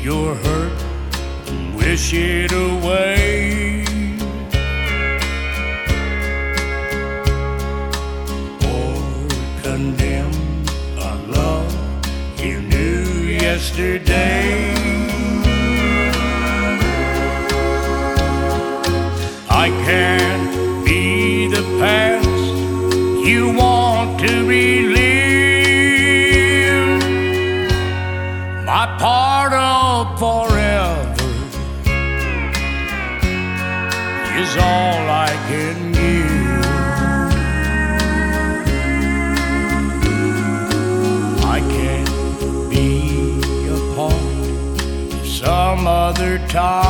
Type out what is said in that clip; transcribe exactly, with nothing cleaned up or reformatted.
your hurt and wish it away. Or condemn a love you knew yesterday. I can't be the past you want to relive. My part of forever is all I can give. I can't be a part of some other time.